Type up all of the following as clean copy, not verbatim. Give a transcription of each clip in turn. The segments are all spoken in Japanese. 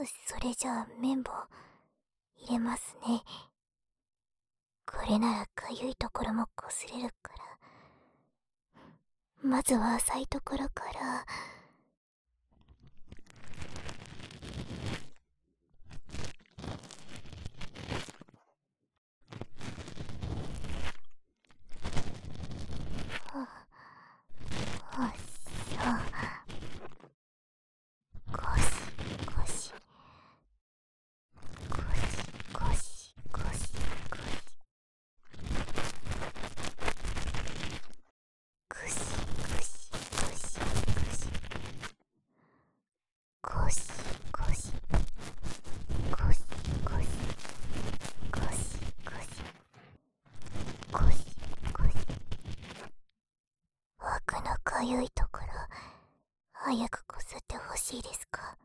それじゃあ綿棒入れますね。これならかゆいところもこすれるから、まずは浅いところから。よいしょ。ゴシゴシゴシゴシゴシゴシゴシゴシゴシゴシゴシゴシゴシゴシゴシゴシゴシゴシ。枠のかゆいところ早くこすってほしいですか？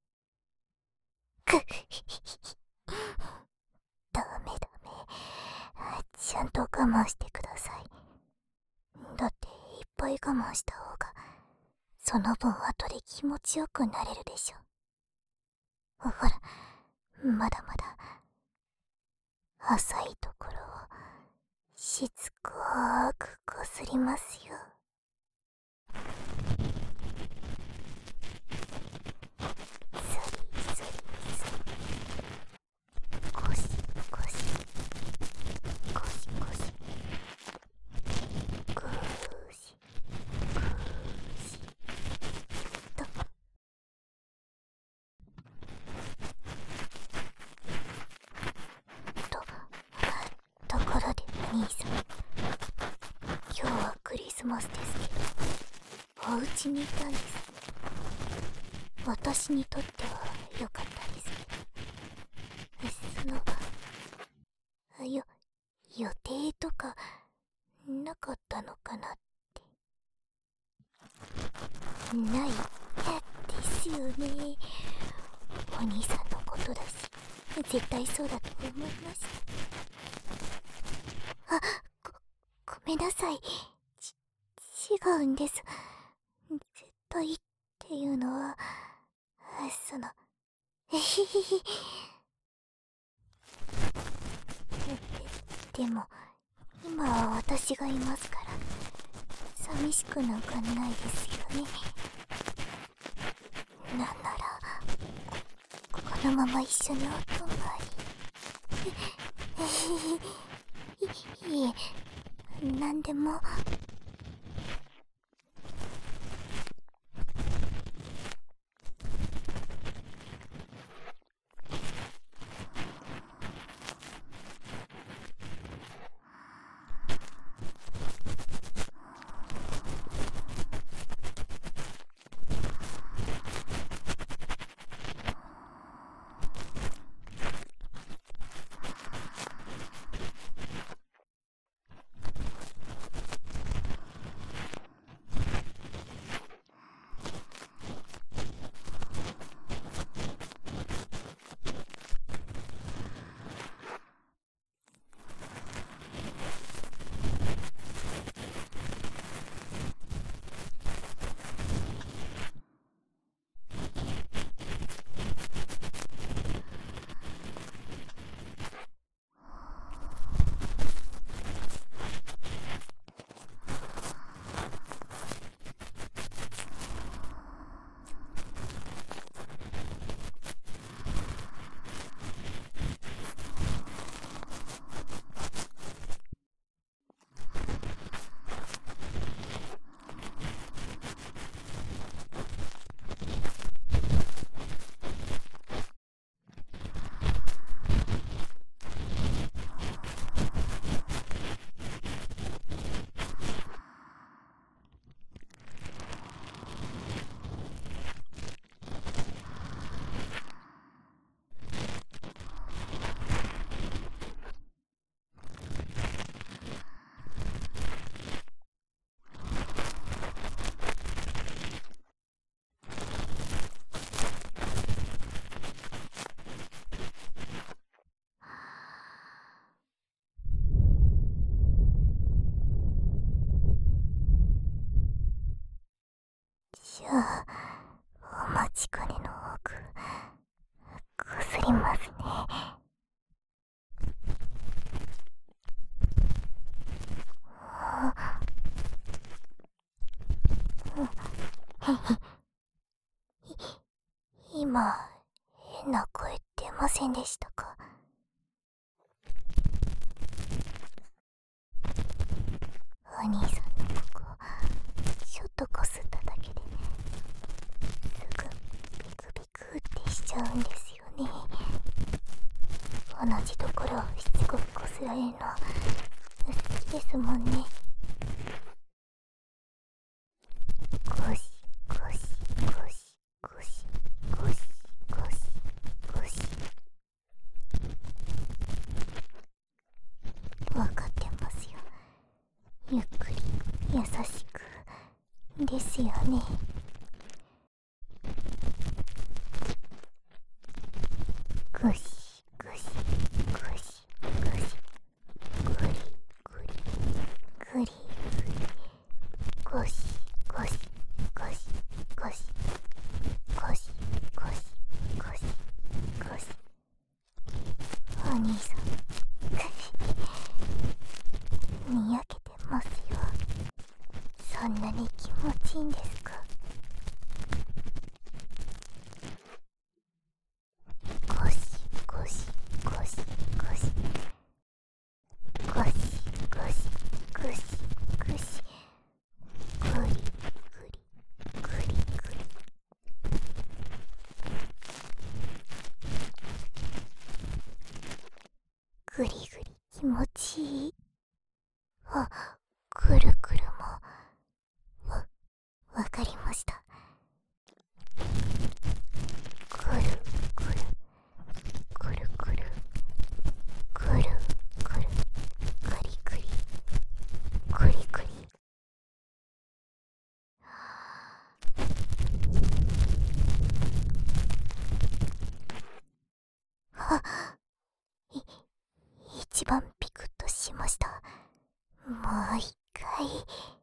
ダメダメ、ちゃんと我慢してください。だっていっぱい我慢した方がその分後で気持ちよくなれるでしょ。ほら、まだまだ浅いところをしつこーくこすりますよ。スリスリスリ、ゴシゴシゴシゴシ、グーシグーシと。ところでお兄さん、今日はクリスマスですけどお家にいたんです。私にとっては良かったですけど、予定とかなかったのかなって。ないですよね。お兄さんのことだし絶対そうだと思いました。ごめんなさい。違うんです。絶対っていうのはえひひひ。でも今は私がいますから寂しくなんかないですよね。なんならこのまま一緒にお泊まり。いえ、なんでも。 りますね。今、変な声出ませんでしたか？お兄さんのここ、ちょっとこすっただけですぐビクビクってしちゃうんですよね。同じところをしつこくこすられるの好きですもんね。ゴシゴシゴシゴシゴシゴシゴシ。わかってますよ。ゆっくり優しくですよね。ゴシゴシゴシゴシ、グリグリグリグリ、ゴシゴシゴシゴシゴシゴシゴシゴシ。お兄さんにやけてますよ。そんなに気持ちいいんですか？ゴシゴシゴシゴシゴシゴシゴシゴシ、グリグリグリグリ。グリグリ気持ちいい。あ、くるくるもわかりました。くるくるくるくるくるくるくりくりくりくり。あ、一番ピクッとしました。もう一回。